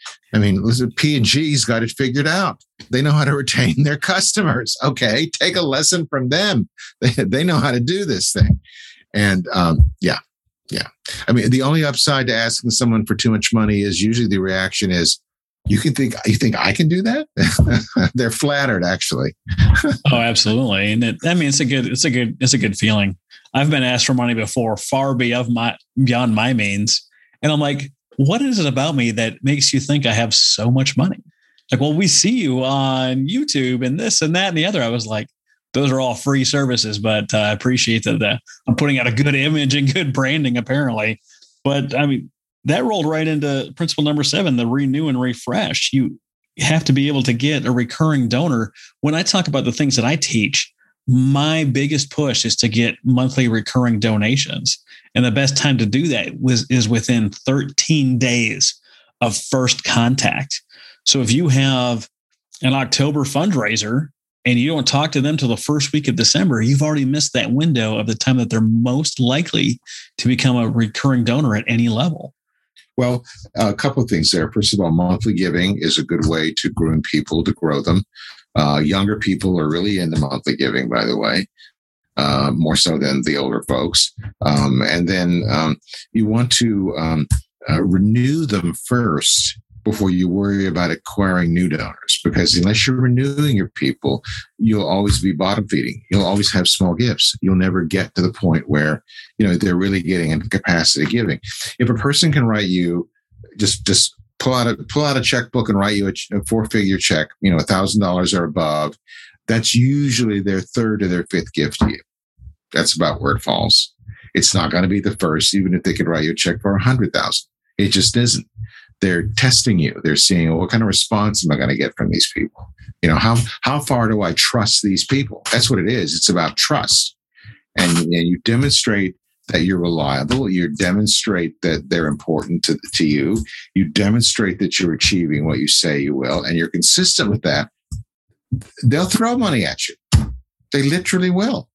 [SPEAKER 3] I mean, listen, P and G's got it figured out. They know how to retain their customers. Okay, take a lesson from them. They, they know how to do this thing. And um, yeah, yeah. I mean, the only upside to asking someone for too much money is usually the reaction is, you can think, you think I can do that? They're flattered, actually.
[SPEAKER 2] Oh, absolutely. And it, I mean, it's a good, it's a good, it's a good feeling. I've been asked for money before, far beyond my, beyond my means. And I'm like, what is it about me that makes you think I have so much money? Like, well, we see you on YouTube and this and that and the other. I was like, those are all free services, but uh, I appreciate that uh, I'm putting out a good image and good branding, apparently. But I mean, that rolled right into principle number seven, the renew and refresh. You have to be able to get a recurring donor. When I talk about the things that I teach, my biggest push is to get monthly recurring donations. And the best time to do that was, is within thirteen days of first contact. So if you have an October fundraiser and you don't talk to them till the first week of December, you've already missed that window of the time that they're most likely to become a recurring donor at any level.
[SPEAKER 3] Well, a couple of things there. First of all, monthly giving is a good way to groom people, to grow them. Uh, younger people are really into monthly giving, by the way, uh, more so than the older folks. Um, and then um, you want to um, uh, renew them first before you worry about acquiring new donors, because unless you're renewing your people, you'll always be bottom feeding. You'll always have small gifts. You'll never get to the point where, you know, they're really getting into capacity of giving. If a person can write you, just, just pull out a, pull out a checkbook and write you a, a four figure check, you know, a thousand dollars or above, that's usually their third or their fifth gift to you. That's about where it falls. It's not going to be the first, even if they could write you a check for a hundred thousand. It just isn't. They're testing you. They're seeing, well, what kind of response am I going to get from these people? You know, how how far do I trust these people? That's what it is. It's about trust. And, and you demonstrate that you're reliable. You demonstrate that they're important to, to you. You demonstrate that you're achieving what you say you will, and you're consistent with that. They'll throw money at you. They literally will.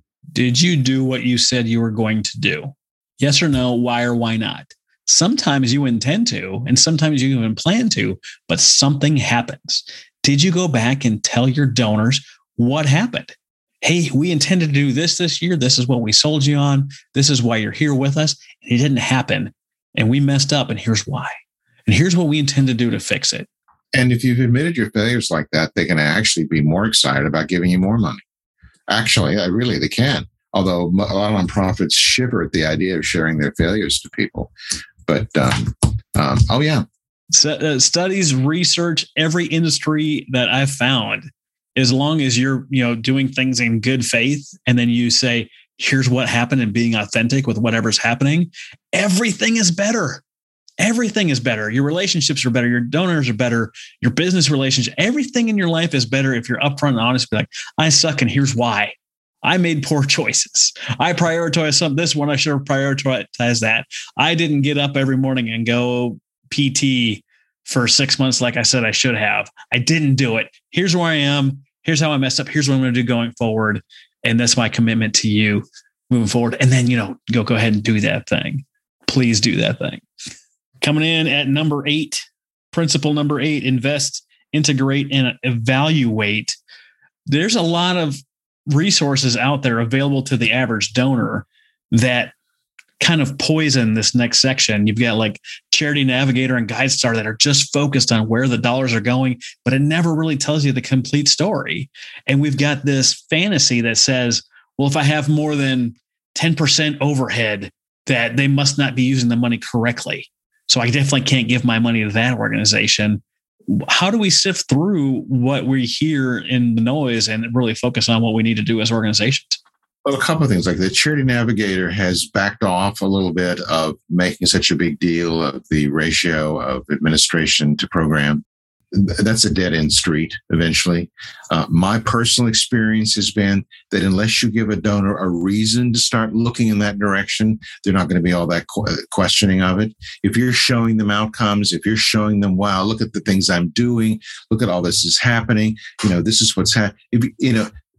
[SPEAKER 2] Did you do what you said you were going to do? Yes or no? Why or why not? Sometimes you intend to, and sometimes you even plan to, but something happens. Did you go back and tell your donors what happened? Hey, we intended to do this this year. This is what we sold you on. This is why you're here with us. And it didn't happen. And we messed up. And here's why. And here's what we intend to do to fix it.
[SPEAKER 3] And if you've admitted your failures like that, they can actually be more excited about giving you more money. Actually, I really, they can. Although a lot of nonprofits shiver at the idea of sharing their failures to people. But, um, um, oh, yeah.
[SPEAKER 2] So, uh, studies, research, every industry that I've found, as long as you're, you know, doing things in good faith, and then you say, here's what happened, and being authentic with whatever's happening, everything is better. Everything is better. Your relationships are better. Your donors are better. Your business relationship, everything in your life is better if you're upfront and honest. Be like, I suck, and here's why. I made poor choices. I prioritized some this one. I should have prioritized that. I didn't get up every morning and go P T for six months like I said I should have. I didn't do it. Here's where I am. Here's how I messed up. Here's what I'm going to do going forward. And that's my commitment to you moving forward. And then, you know, go, go ahead and do that thing. Please do that thing. Coming in at number eight, principle number eight, invest, integrate, and evaluate. There's a lot of resources out there available to the average donor that kind of poison this next section. You've got like Charity Navigator and GuideStar that are just focused on where the dollars are going, but it never really tells you the complete story. And we've got this fantasy that says, well, if I have more than ten percent overhead, that they must not be using the money correctly. So I definitely can't give my money to that organization. How do we sift through what we hear in the noise and really focus on what we need to do as organizations?
[SPEAKER 3] Well, a couple of things. Like the Charity Navigator has backed off a little bit of making such a big deal of the ratio of administration to program. That's a dead-end street eventually. Uh, my personal experience has been that unless you give a donor a reason to start looking in that direction, they're not going to be all that qu- questioning of it. If you're showing them outcomes, if you're showing them, wow, look at the things I'm doing, look at all this is happening, you know, this is what's happening. You know,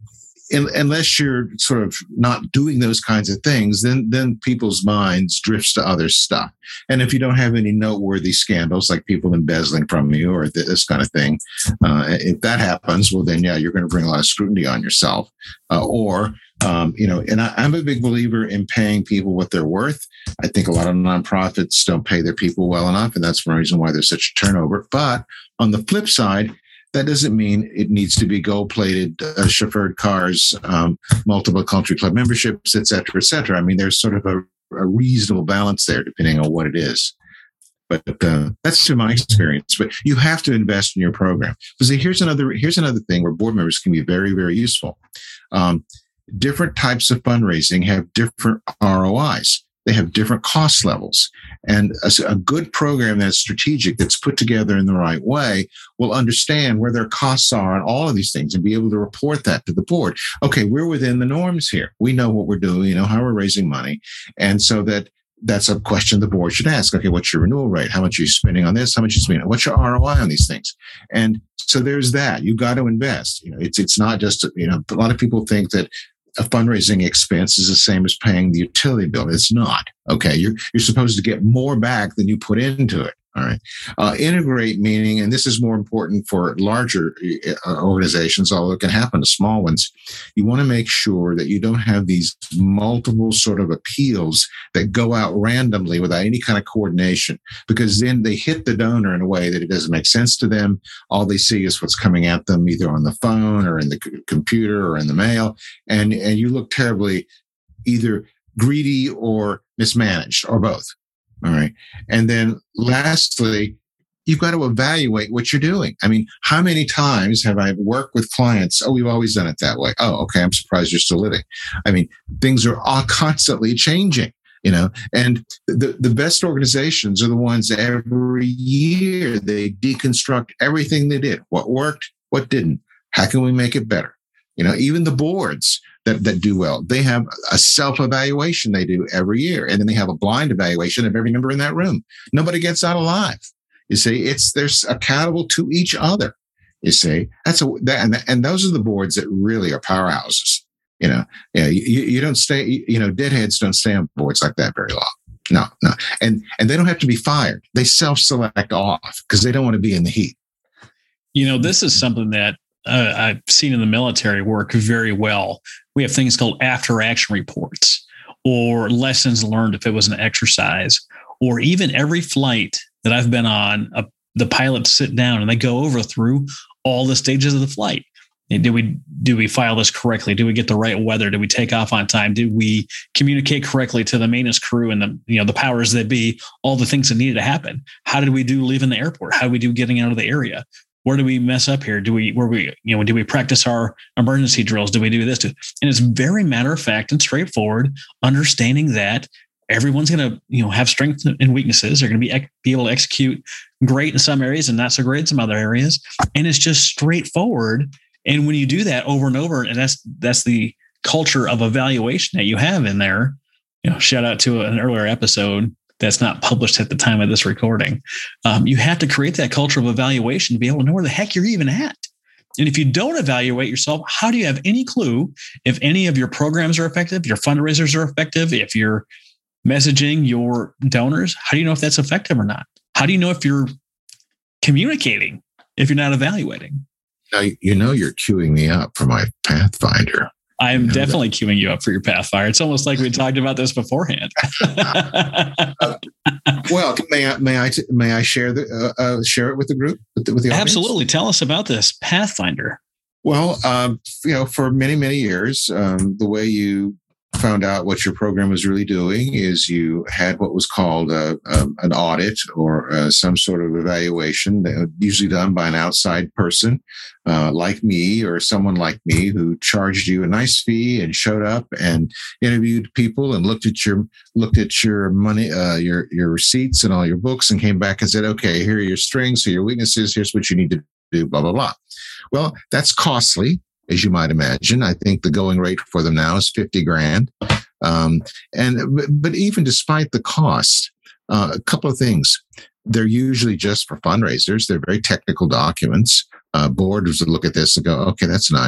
[SPEAKER 3] in, unless you're sort of not doing those kinds of things, then then people's minds drifts to other stuff. And if you don't have any noteworthy scandals like people embezzling from you or this kind of thing, uh, if that happens, well, then yeah, you're going to bring a lot of scrutiny on yourself. Uh, or um, you know, and I, I'm a big believer in paying people what they're worth. I think a lot of nonprofits don't pay their people well enough, and that's one reason why there's such a turnover. But on the flip side, that doesn't mean it needs to be gold-plated, uh, chauffeured cars, um, multiple country club memberships, et cetera, et cetera. I mean, there's sort of a, a reasonable balance there, depending on what it is. But uh, that's to my experience. But you have to invest in your program. Because here's another here's another thing where board members can be very, very useful. Um, different types of fundraising have different R O Is. They have different cost levels. And a, a good program that's strategic, that's put together in the right way, will understand where their costs are on all of these things and be able to report that to the board. Okay, we're within the norms here. We know what we're doing, you know, how we're raising money. And so that that's a question the board should ask. Okay, what's your renewal rate? How much are you spending on this? How much are you spending? What's your R O I on these things? And so there's that. You got to invest. You know, it's it's not just, you know, a lot of people think that a fundraising expense is the same as paying the utility bill. It's not. Okay. You're, you're supposed to get more back than you put into it. All right. Uh, integrate meaning, and this is more important for larger uh, organizations, although it can happen to small ones. You want to make sure that you don't have these multiple sort of appeals that go out randomly without any kind of coordination, because then they hit the donor in a way that it doesn't make sense to them. All they see is what's coming at them either on the phone or in the c- computer or in the mail. And, and you look terribly either greedy or mismanaged or both. All right. And then lastly, you've got to evaluate what you're doing. I mean, how many times have I worked with clients? Oh, we've always done it that way. Oh, okay. I'm surprised you're still living. I mean, things are all constantly changing, you know, and the, the best organizations are the ones that every year they deconstruct everything they did. What worked, what didn't. How can we make it better? You know, even the boards that, that do well, they have a self-evaluation they do every year. And then they have a blind evaluation of every member in that room. Nobody gets out alive. You see, it's, they're accountable to each other. You see, that's a, that, and, and those are the boards that really are powerhouses. You know, yeah, you, you don't stay, you know, deadheads don't stay on boards like that very long. No, no. And, and they don't have to be fired. They self-select off because they don't want to be in the heat.
[SPEAKER 2] You know, this is something that Uh, I've seen in the military work very well. We have things called after action reports or lessons learned if it was an exercise, or even every flight that I've been on, uh, the pilots sit down and they go over through all the stages of the flight. Did we, do we file this correctly? Did we get the right weather? Did we take off on time? Did we communicate correctly to the maintenance crew and the, you know, the powers that be, all the things that needed to happen? How did we do leaving the airport? How did we do getting out of the area? Where do we mess up here? Do we, where we, you know, do we practice our emergency drills? Do we do this? And it's very matter of fact and straightforward, understanding that everyone's going to, you know, have strengths and weaknesses. They're going to be, be able to execute great in some areas and not so great in some other areas. And it's just straightforward. And when you do that over and over, and that's, that's the culture of evaluation that you have in there, you know, shout out to an earlier episode that's not published at the time of this recording. Um, you have to create that culture of evaluation to be able to know where the heck you're even at. And if you don't evaluate yourself, how do you have any clue if any of your programs are effective, your fundraisers are effective, if you're messaging your donors? How do you know if that's effective or not? How do you know if you're communicating if you're not evaluating?
[SPEAKER 3] Now, you know, you're queuing me up for my Pathfinder.
[SPEAKER 2] I'm definitely queuing you up for your Pathfinder. It's almost like we talked about this beforehand.
[SPEAKER 3] uh, well, may I may I may I share the uh, uh, share it with the group with the, with the audience?
[SPEAKER 2] Absolutely. Tell us about this Pathfinder.
[SPEAKER 3] Well, um, you know, for many many years, um, the way you found out what your program was really doing is you had what was called a, a, an audit or uh, some sort of evaluation, that was usually done by an outside person uh, like me or someone like me who charged you a nice fee and showed up and interviewed people and looked at your looked at your money, uh, your your receipts and all your books and came back and said, okay, here are your strengths, here are your weaknesses, here's what you need to do, blah blah blah. Well, that's costly, as you might imagine. I think the going rate for them now is fifty grand. Um, and, but even despite the cost, uh, a couple of things. They're usually just for fundraisers. They're very technical documents. Uh, boards would look at this and go, okay, that's nice.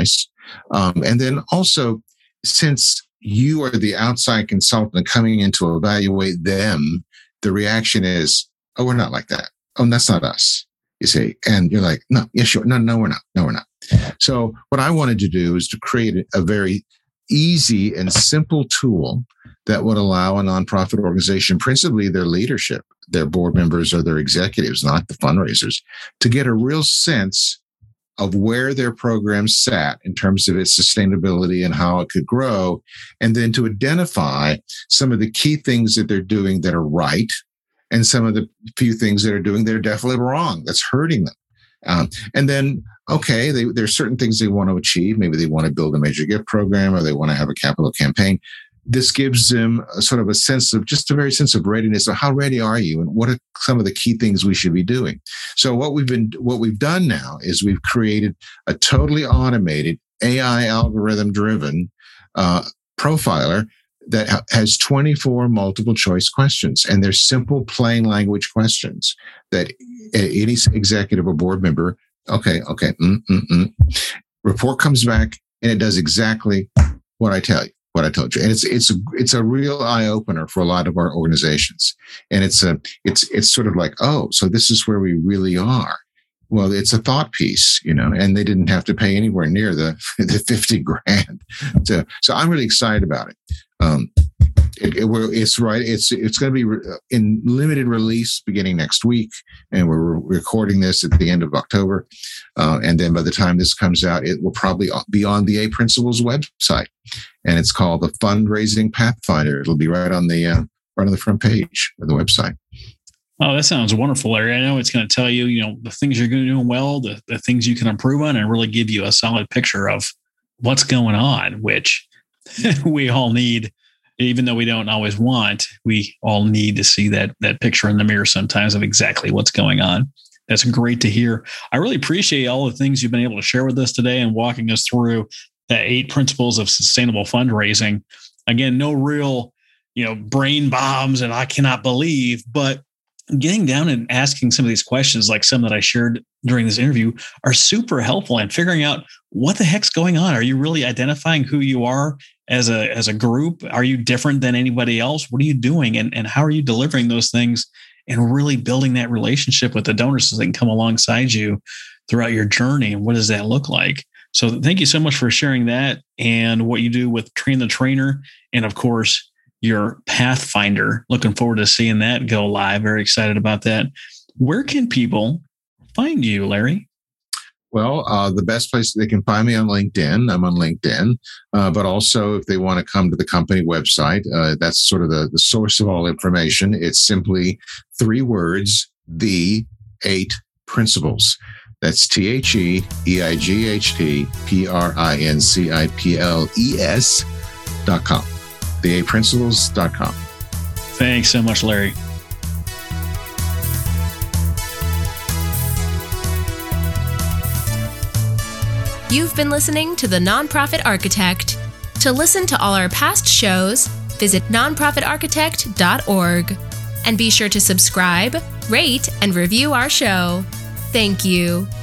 [SPEAKER 3] Um, and then also, since you are the outside consultant coming in to evaluate them, the reaction is, oh, we're not like that. Oh, that's not us, you see. And you're like, no, yeah, sure. No, no, we're not. No, we're not. So what I wanted to do is to create a very easy and simple tool that would allow a nonprofit organization, principally their leadership, their board members or their executives, not the fundraisers, to get a real sense of where their program sat in terms of its sustainability and how it could grow, and then to identify some of the key things that they're doing that are right, and some of the few things that are doing that are definitely wrong, that's hurting them. Um, and then, okay, they, there's certain things they want to achieve. Maybe they want to build a major gift program, or they want to have a capital campaign. This gives them a sort of a sense of, just a very sense of readiness. So how ready are you? And what are some of the key things we should be doing? So what we've been, what we've done now is we've created a totally automated A I algorithm driven, uh, profiler that ha- has twenty-four multiple choice questions. And they're simple, plain language questions that any executive or board member, okay, okay, mm, mm, mm. report comes back and it does exactly what I tell you. What I told you, and it's it's a it's a real eye opener for a lot of our organizations, and it's a it's it's sort of like, oh, so this is where we really are. Well, it's a thought piece, you know, and they didn't have to pay anywhere near the the fifty grand. So so I'm really excited about it. Um, it, it we're, it's right. It's it's going to be re- in limited release beginning next week, and we're recording this at the end of October. Uh, and then by the time this comes out, it will probably be on the A Principles website, and it's called the Fundraising Pathfinder. It'll be right on the uh, right on the front page of the website.
[SPEAKER 2] Oh, that sounds wonderful, Larry. I know it's going to tell you, you know, the things you're doing well, the, the things you can improve on, and really give you a solid picture of what's going on, which we all need. Even though we don't always want, we all need to see that that picture in the mirror sometimes of exactly what's going on. That's great to hear. I really appreciate all the things you've been able to share with us today and walking us through the eight principles of sustainable fundraising. Again, no real, you know, brain bombs and I cannot believe, but getting down and asking some of these questions, like some that I shared during this interview, are super helpful in figuring out what the heck's going on. Are you really identifying who you are as a as a group? Are you different than anybody else? What are you doing? And, and how are you delivering those things and really building that relationship with the donors so they can come alongside you throughout your journey? And what does that look like? So thank you so much for sharing that and what you do with Train the Trainer. And of course, your Pathfinder. Looking forward to seeing that go live. Very excited about that. Where can people find you, Larry?
[SPEAKER 3] Well, uh, the best place they can find me on LinkedIn. I'm on LinkedIn, uh, but also if they want to come to the company website, uh, that's sort of the, the source of all information. It's simply three words: the eight principles. That's T H E E I G H T P R I N C I P L E S dot com. the eight principles dot com.
[SPEAKER 2] Thanks so much, Larry.
[SPEAKER 1] You've been listening to The Nonprofit Architect. To listen to all our past shows, visit nonprofit architect dot org. And be sure to subscribe, rate, and review our show. Thank you.